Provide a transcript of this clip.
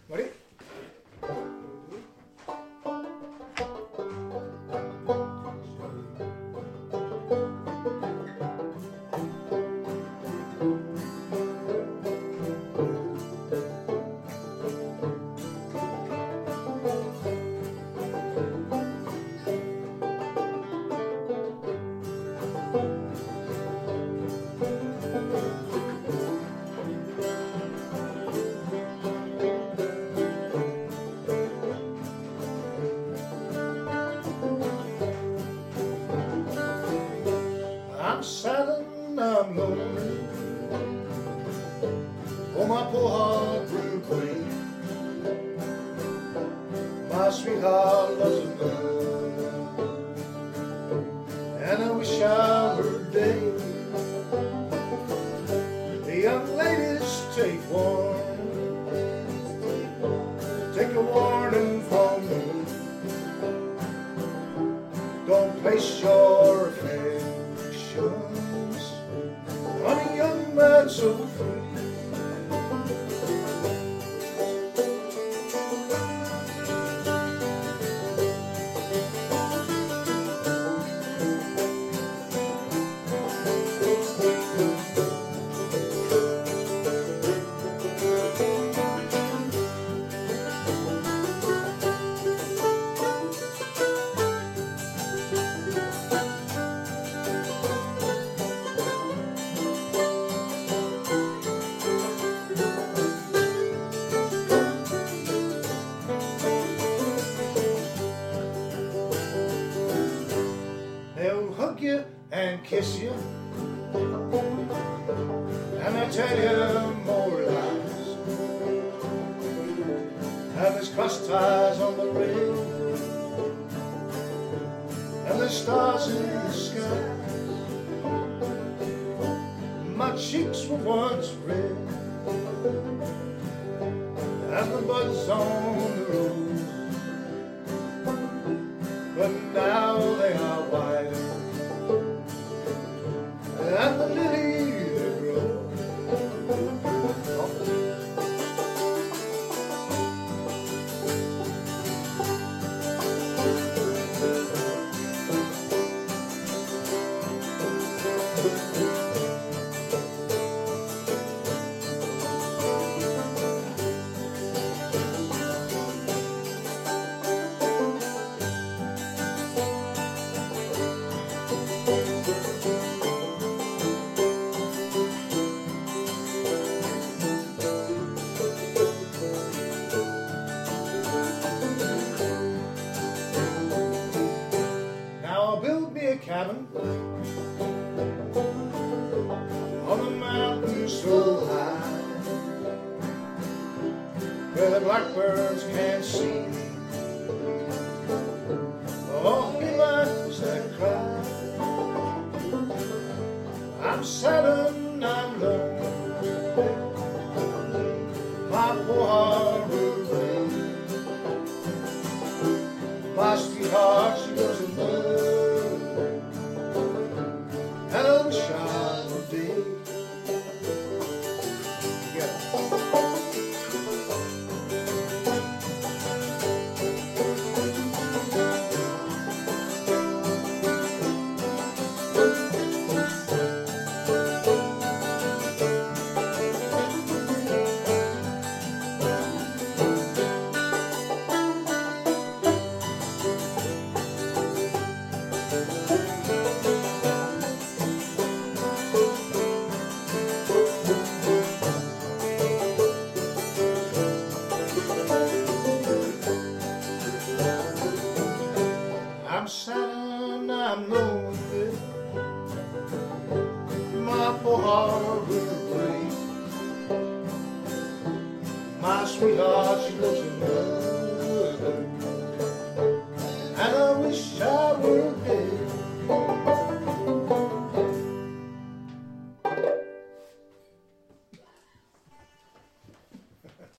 Ready? I'm sad and I'm lonely. Oh, my poor heart will break. My sweetheart loves another, and I wish I were dead. The young ladies take warning, take a warning from me. Don't place your affections on a young man so free. They'll hug you and kiss you, and they'll tell you more lies, and there's cross ties on the rail, and there's stars in the sky. My cheeks were once red as the buds on the rose, but now they are white, and the lily they grow. Build me a cabin on a mountain so high where the blackbirds can't see all the lives that cry. I'm sad and I'm lonely, my poor heart will break. My sweetheart, she doesn't know, and I wish I were dead. Yeah. I'm sad and I'm lonely, my poor heart will break. My sweetheart, she loves another, and I wish I were